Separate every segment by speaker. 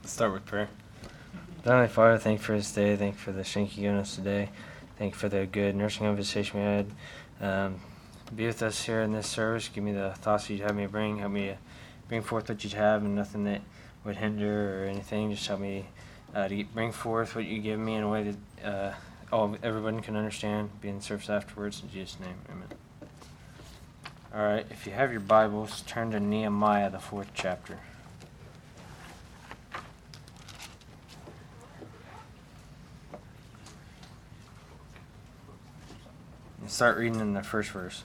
Speaker 1: Let's start with prayer. Heavenly Father, thank you for this day. Thank you for the strength you've given us today. Thank you for the good nursing conversation we had. Be with us here in this service. Give me the thoughts you'd have me bring. Help me bring forth what you'd have, and nothing that would hinder or anything. Just help me to bring forth what you give me in a way that everyone can understand. Be in the service afterwards. In Jesus' name, amen. All right, if you have your Bibles, turn to Nehemiah, the 4th chapter. Start reading in the first verse.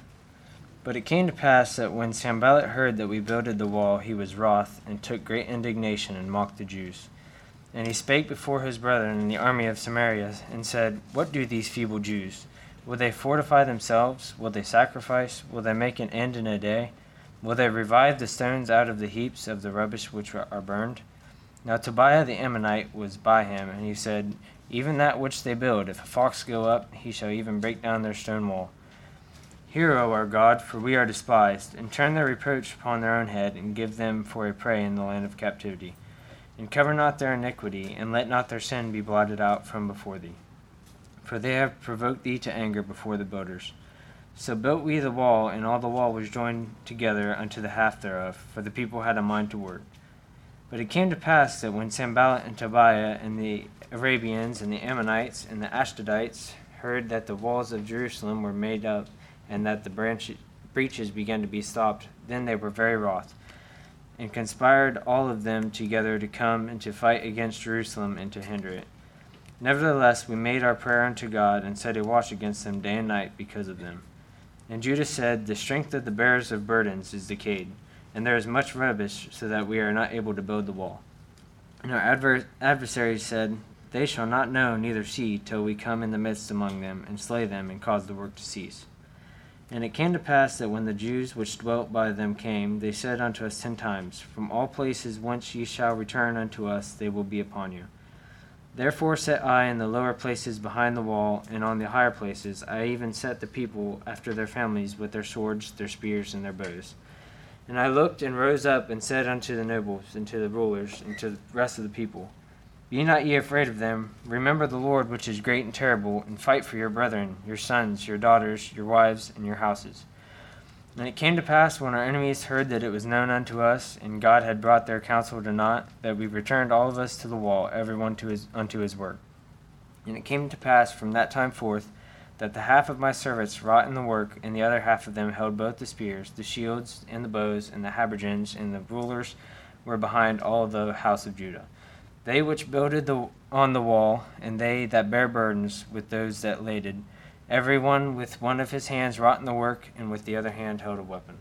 Speaker 1: But it came to pass that when Sanballat heard that we builded the wall, he was wroth, and took great indignation, and mocked the Jews. And he spake before his brethren in the army of Samaria, and said, What do these feeble Jews? Will they fortify themselves? Will they sacrifice? Will they make an end in a day? Will they revive the stones out of the heaps of the rubbish which are burned? Now Tobiah the Ammonite was by him, and he said, Even that which they build, if a fox go up, he shall even break down their stone wall. Hear, O our God, for we are despised, and turn their reproach upon their own head, and give them for a prey in the land of captivity. And cover not their iniquity, and let not their sin be blotted out from before thee. For they have provoked thee to anger before the builders. So built we the wall, and all the wall was joined together unto the half thereof, for the people had a mind to work. But it came to pass that when Sanballat and Tobiah and the Arabians and the Ammonites and the Ashdodites heard that the walls of Jerusalem were made up, and that the breaches began to be stopped, then they were very wroth, and conspired all of them together to come and to fight against Jerusalem and to hinder it. Nevertheless, we made our prayer unto God, and set a watch against them day and night because of them. And Judah said, The strength of the bearers of burdens is decayed, and there is much rubbish, so that we are not able to build the wall. And our adversaries said, They shall not know neither see, till we come in the midst among them, and slay them, and cause the work to cease. And it came to pass that when the Jews which dwelt by them came, they said unto us 10 times, From all places whence ye shall return unto us, they will be upon you. Therefore set I in the lower places behind the wall, and on the higher places I even set the people after their families with their swords, their spears, and their bows. And I looked and rose up and said unto the nobles, and to the rulers, and to the rest of the people, Be not ye afraid of them. Remember the Lord, which is great and terrible, and fight for your brethren, your sons, your daughters, your wives, and your houses. And it came to pass, when our enemies heard that it was known unto us, and God had brought their counsel to naught, that we returned all of us to the wall, every one unto his work. And it came to pass from that time forth, that the half of my servants wrought in the work, and the other half of them held both the spears, the shields, and the bows, and the habergeons, and the rulers were behind all the house of Judah. They which builded on the wall, and they that bare burdens with those that laded, every one with one of his hands wrought in the work, and with the other hand held a weapon.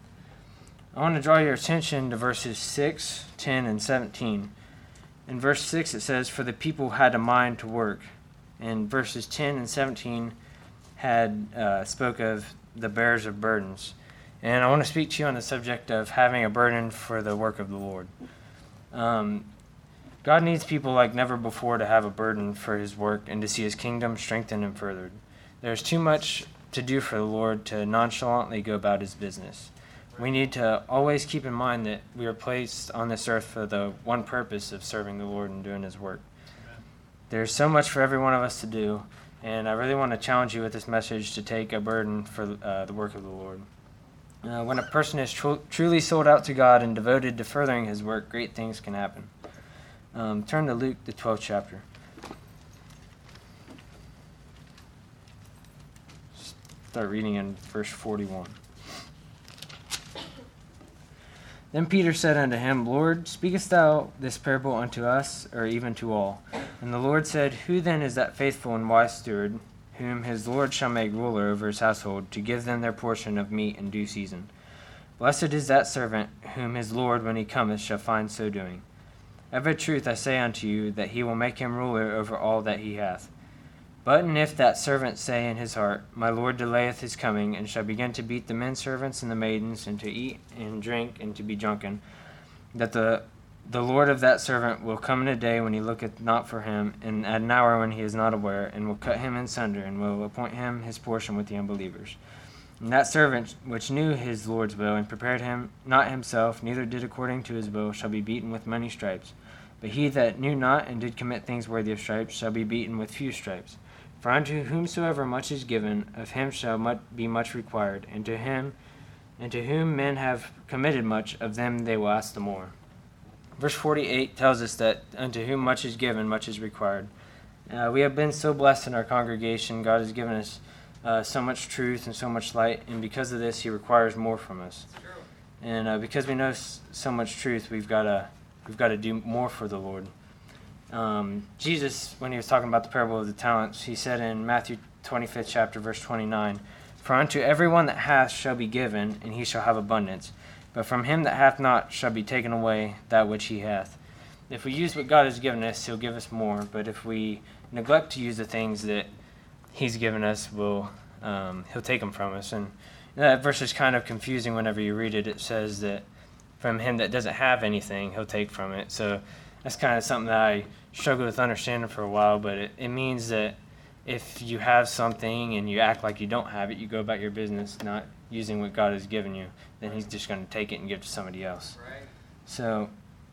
Speaker 1: I want to draw your attention to verses 6, 10, and 17. In verse 6 it says, For the people had a mind to work. And verses 10 and 17 spoke of the bearers of burdens. And I want to speak to you on the subject of having a burden for the work of the Lord. God needs people like never before to have a burden for his work and to see his kingdom strengthened and furthered. There's too much to do for the Lord to nonchalantly go about his business. We need to always keep in mind that we are placed on this earth for the one purpose of serving the Lord and doing his work. There's so much for every one of us to do, and I really want to challenge you with this message to take a burden for the work of the Lord. When a person is truly sold out to God and devoted to furthering his work, great things can happen. Turn to Luke, the 12th chapter. Start reading in verse 41. Then Peter said unto him, Lord, speakest thou this parable unto us, or even to all? And the Lord said, Who then is that faithful and wise steward, whom his Lord shall make ruler over his household, to give them their portion of meat in due season? Blessed is that servant, whom his Lord, when he cometh, shall find so doing. Of a truth I say unto you, that he will make him ruler over all that he hath. But and if that servant say in his heart, My Lord delayeth his coming, and shall begin to beat the men servants and the maidens, and to eat and drink, and to be drunken, that the Lord of that servant will come in a day when he looketh not for him, and at an hour when he is not aware, and will cut him in sunder, and will appoint him his portion with the unbelievers. And that servant which knew his Lord's will, and prepared him not himself, neither did according to his will, shall be beaten with many stripes. But he that knew not and did commit things worthy of stripes shall be beaten with few stripes. For unto whomsoever much is given, of him shall be much required, and to whom men have committed much, of them they will ask the more. Verse 48 tells us that unto whom much is given, much is required. We have been so blessed in our congregation. God has given us so much truth and so much light, and because of this, he requires more from us. And because we know so much truth, we've got to do more for the Lord. Jesus, when he was talking about the parable of the talents, he said in Matthew 25th chapter, verse 29, For unto everyone that hath shall be given, and he shall have abundance. But from him that hath not shall be taken away that which he hath. If we use what God has given us, he'll give us more. But if we neglect to use the things that he's given us, he'll take them from us. And that verse is kind of confusing whenever you read it. It says that from him that doesn't have anything, he'll take from it. So that's kind of something that I struggled with understanding for a while. But it means that if you have something and you act like you don't have it, you go about your business not using what God has given you, then he's just going to take it and give it to somebody else. Right. So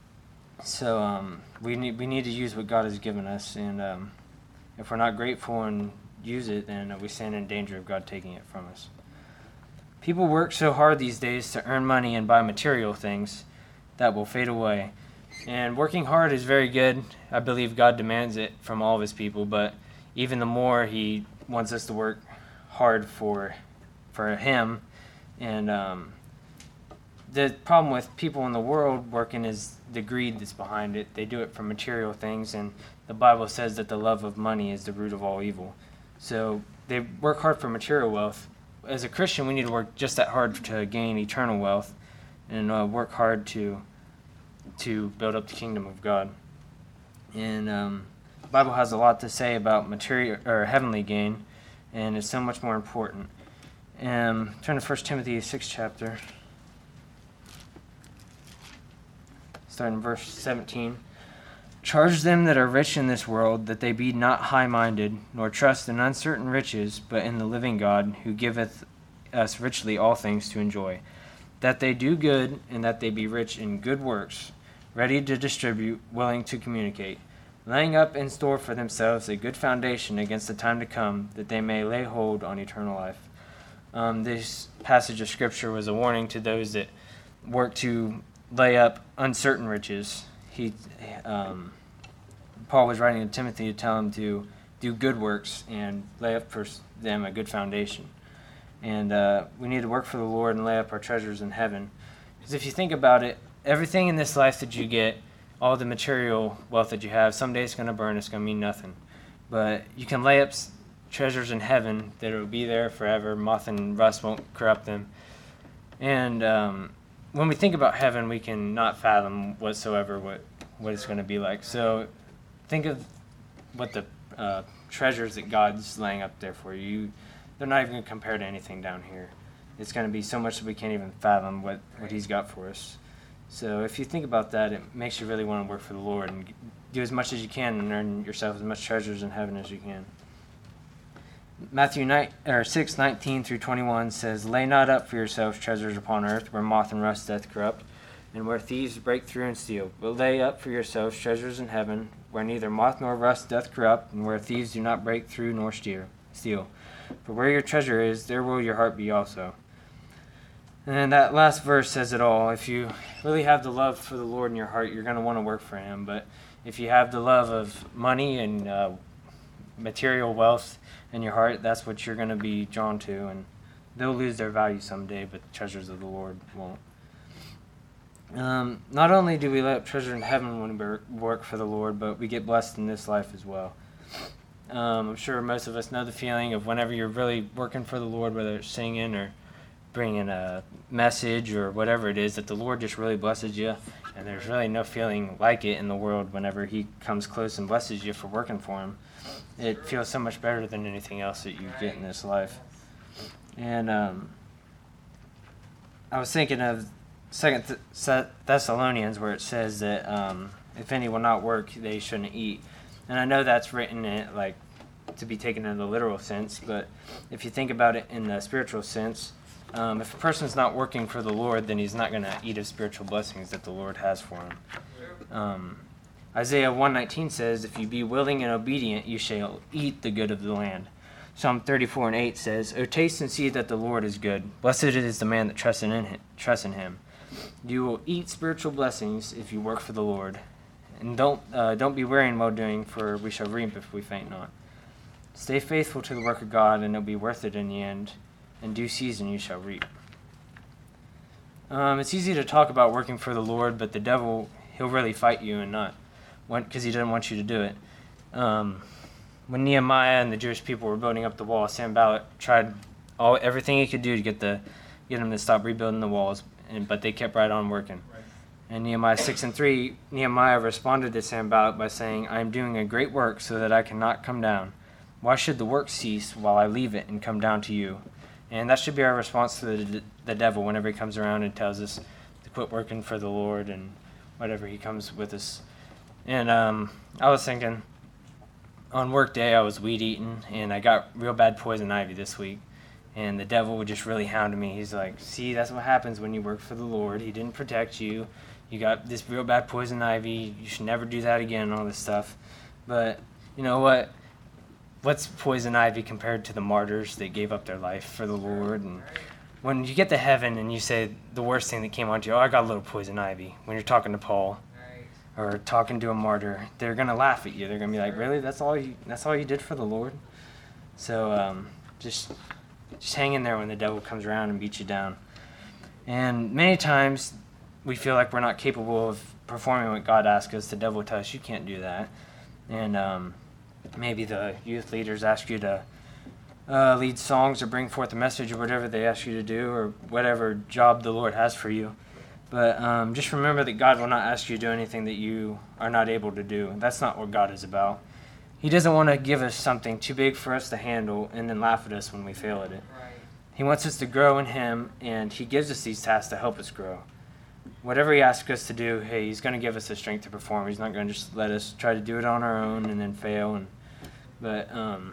Speaker 1: we need to use what God has given us, and if we're not grateful and use it, then we stand in danger of God taking it from us. People work so hard these days to earn money and buy material things that will fade away. And working hard is very good. I believe God demands it from all of his people, but even the more he wants us to work hard for him. And the problem with people in the world working is the greed that's behind it. They do it for material things, and the Bible says that the love of money is the root of all evil. So they work hard for material wealth. As a Christian, we need to work just that hard to gain eternal wealth, and work hard to build up the kingdom of God. And the Bible has a lot to say about material or heavenly gain, and it's so much more important. Turn to 1 Timothy 6 chapter, starting in verse 17. Charge them that are rich in this world, that they be not high-minded, nor trust in uncertain riches, but in the living God, who giveth us richly all things to enjoy. That they do good, and that they be rich in good works, ready to distribute, willing to communicate, laying up in store for themselves a good foundation against the time to come, that they may lay hold on eternal life. This passage of Scripture was a warning to those that work to lay up uncertain riches. Paul was writing to Timothy to tell him to do good works and lay up for them a good foundation. And we need to work for the Lord and lay up our treasures in heaven. Because if you think about it, everything in this life that you get, all the material wealth that you have, someday it's going to burn, it's going to mean nothing. But you can lay up treasures in heaven that will be there forever. Moth and rust won't corrupt them. And when we think about heaven, we can not fathom whatsoever what it's going to be like. So think of what the treasures that God's laying up there for you. They're not even going to compare to anything down here. It's going to be so much that we can't even fathom what he's got for us. So if you think about that, it makes you really want to work for the Lord and do as much as you can and earn yourself as much treasures in heaven as you can. Matthew 6:19 through 21 says, Lay not up for yourselves treasures upon earth, where moth and rust doth corrupt, and where thieves break through and steal. But lay up for yourselves treasures in heaven, where neither moth nor rust doth corrupt, and where thieves do not break through nor steal. For where your treasure is, there will your heart be also. And then that last verse says it all. If you really have the love for the Lord in your heart, you're going to want to work for him. But if you have the love of money and material wealth in your heart, that's what you're going to be drawn to. And they'll lose their value someday, but the treasures of the Lord won't. Not only do we lay up treasure in heaven when we work for the Lord, but we get blessed in this life as well. I'm sure most of us know the feeling of whenever you're really working for the Lord, whether it's singing or bringing a message or whatever it is, that the Lord just really blesses you, and there's really no feeling like it in the world whenever he comes close and blesses you for working for him. It feels so much better than anything else that you get in this life. And I was thinking of 2 Thessalonians, where it says that if any will not work, they shouldn't eat. And I know that's written in like to be taken in the literal sense, but if you think about it in the spiritual sense, if a person's not working for the Lord, then he's not going to eat of spiritual blessings that the Lord has for him. Isaiah 1:19 says, if you be willing and obedient, you shall eat the good of the land. Psalm 34:8 says, O taste and see that the Lord is good. Blessed is the man that trusts in him. You will eat spiritual blessings if you work for the Lord. And don't be weary in well doing, for we shall reap if we faint not. Stay faithful to the work of God, and it'll be worth it in the end. In due season you shall reap. It's easy to talk about working for the Lord, but the devil, he'll really fight you and not, because he doesn't want you to do it. When Nehemiah and the Jewish people were building up the wall, Sanballat tried everything he could do to get them to stop rebuilding the walls, but they kept right on working. Right. And Nehemiah 6:3, Nehemiah responded to Sanballat by saying, I am doing a great work so that I cannot come down. Why should the work cease while I leave it and come down to you? And that should be our response to the devil whenever he comes around and tells us to quit working for the Lord and whatever he comes with us. And I was thinking, on work day I was weed eating, and I got real bad poison ivy this week. And the devil would just really hound me. He's like, see, that's what happens when you work for the Lord. He didn't protect you. You got this real bad poison ivy. You should never do that again and all this stuff. But you know what? What's poison ivy compared to the martyrs that gave up their life for the Lord? And when you get to heaven and you say the worst thing that came onto you, I got a little poison ivy, when you're talking to Paul or talking to a martyr, they're going to laugh at you. They're going to be like, really? That's all you did for the Lord? So just hang in there when the devil comes around and beats you down. And many times we feel like we're not capable of performing what God asks us. The devil will tell us, you can't do that. And maybe the youth leaders ask you to lead songs or bring forth a message or whatever they ask you to do, or whatever job the Lord has for you. But just remember that God will not ask you to do anything that you are not able to do. That's not what God is about. He doesn't want to give us something too big for us to handle and then laugh at us when we fail at it. Right. He wants us to grow in Him, and He gives us these tasks to help us grow. Whatever He asks us to do, hey, He's going to give us the strength to perform. He's not going to just let us try to do it on our own and then fail. But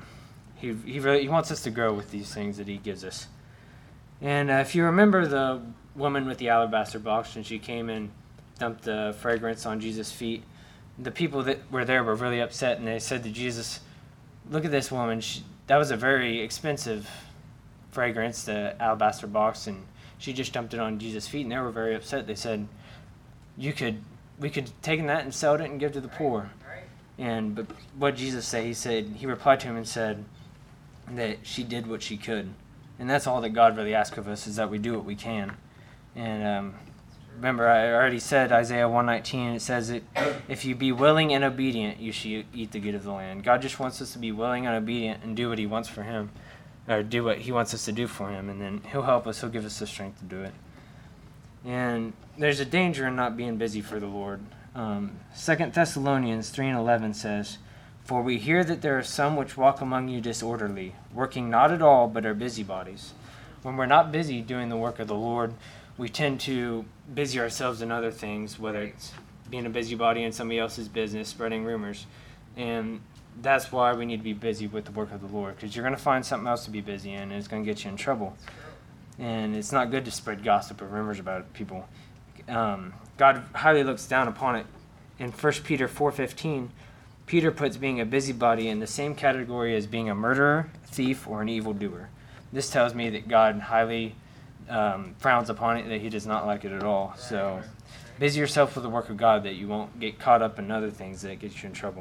Speaker 1: He wants us to grow with these things that He gives us. And if you remember the woman with the alabaster box, when she came and dumped the fragrance on Jesus' feet, the people that were there were really upset, and they said to Jesus, look at this woman. That was a very expensive fragrance, the alabaster box, and she just dumped it on Jesus' feet, and they were very upset. They said, we could take that and sell it and give to the poor. But what Jesus said? He replied to him and said that she did what she could. And that's all that God really asks of us, is that we do what we can. And remember, I already said Isaiah 1:19, it says that if you be willing and obedient, you should eat the good of the land. God just wants us to be willing and obedient and do what He wants for Him, or do what He wants us to do for Him, and then He'll help us. He'll give us the strength to do it. And there's a danger in not being busy for the Lord. 2 Thessalonians 3:11 says, For we hear that there are some which walk among you disorderly, working not at all, but are busybodies. When we're not busy doing the work of the Lord, we tend to busy ourselves in other things, whether it's being a busybody in somebody else's business, spreading rumors. And that's why we need to be busy with the work of the Lord, because you're going to find something else to be busy in, and it's going to get you in trouble. And it's not good to spread gossip or rumors about people. God highly looks down upon it. In 1 Peter 4:15, Peter puts being a busybody in the same category as being a murderer, thief, or an evildoer. This tells me that God highly frowns upon it, that He does not like it at all. So busy yourself with the work of God, that you won't get caught up in other things that get you in trouble.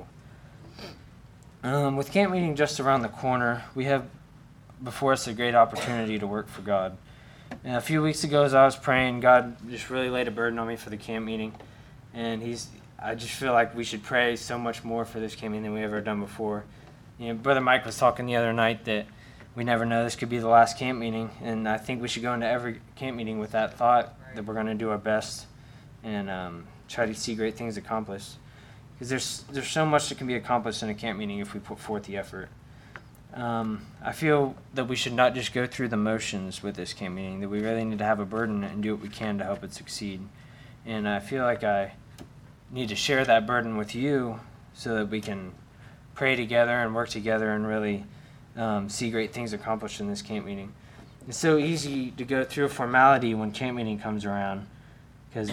Speaker 1: With camp meeting just around the corner, we have before us a great opportunity to work for God. And a few weeks ago, as I was praying, God just really laid a burden on me for the camp meeting. And I just feel like we should pray so much more for this camp meeting than we ever done before. Brother Mike was talking the other night that we never know, this could be the last camp meeting, and I think we should go into every camp meeting with that thought, that we're going to do our best and try to see great things accomplished. Because there's so much that can be accomplished in a camp meeting if we put forth the effort. I feel that we should not just go through the motions with this camp meeting, that we really need to have a burden and do what we can to help it succeed. And I feel like I need to share that burden with you so that we can pray together and work together and really see great things accomplished in this camp meeting. It's so easy to go through a formality when camp meeting comes around, because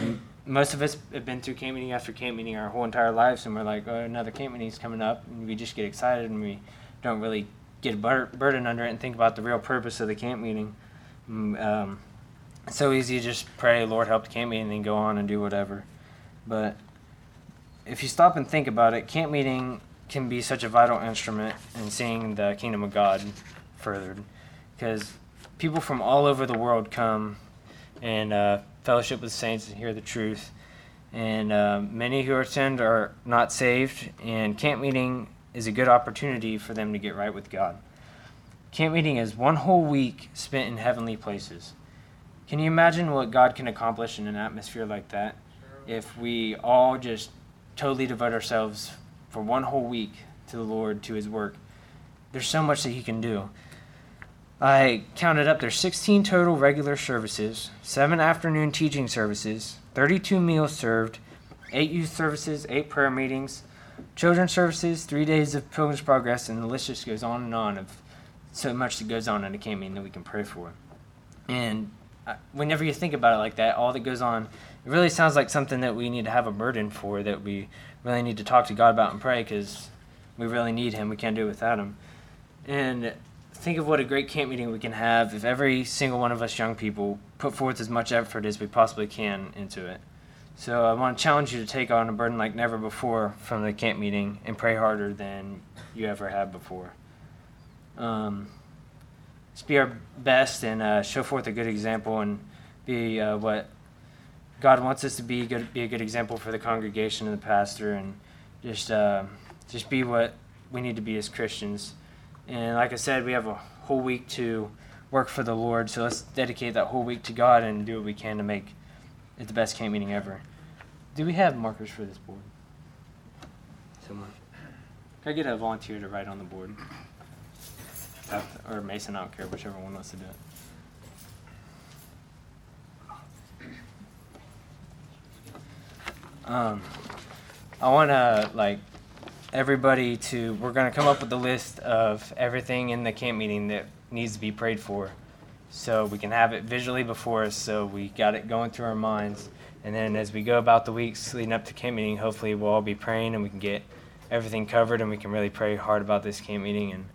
Speaker 1: most of us have been through camp meeting after camp meeting our whole entire lives, and we're like, oh, another camp meeting's coming up, and we just get excited, and we don't really get a burden under it and think about the real purpose of the camp meeting. It's so easy to just pray, Lord, help the camp meeting, and then go on and do whatever. But if you stop and think about it, camp meeting can be such a vital instrument in seeing the kingdom of God furthered, because people from all over the world come and fellowship with saints and hear the truth. And many who attend are not saved, and camp meeting is a good opportunity for them to get right with God. Camp meeting is one whole week spent in heavenly places. Can you imagine what God can accomplish in an atmosphere like that if we all just totally devote ourselves for one whole week to the Lord, to his work? There's so much that he can do. I counted up, there's 16 total regular services, 7 afternoon teaching services, 32 meals served, 8 youth services, 8 prayer meetings, children's services, 3 days of Pilgrim's Progress, and the list just goes on and on of so much that goes on in a camp meeting that we can pray for. And whenever you think about it like that, all that goes on, it really sounds like something that we need to have a burden for, that we really need to talk to God about and pray, because we really need him. We can't do it without him. And think of what a great camp meeting we can have if every single one of us young people put forth as much effort as we possibly can into it. So I want to challenge you to take on a burden like never before from the camp meeting and pray harder than you ever have before. Just be our best and show forth a good example, and be what God wants us to be. Be a good example for the congregation and the pastor, and just be what we need to be as Christians. And like I said, we have a whole week to work for the Lord, so let's dedicate that whole week to God and do what we can to make it the best camp meeting ever. Do we have markers for this board? Someone? Can I get a volunteer to write on the board? Or Mason, I don't care, whichever one wants to do it. I want to, everybody to, we're going to come up with a list of everything in the camp meeting that needs to be prayed for, so we can have it visually before us, so we got it going through our minds. And then as we go about the weeks leading up to camp meeting, hopefully we'll all be praying and we can get everything covered, and we can really pray hard about this camp meeting. And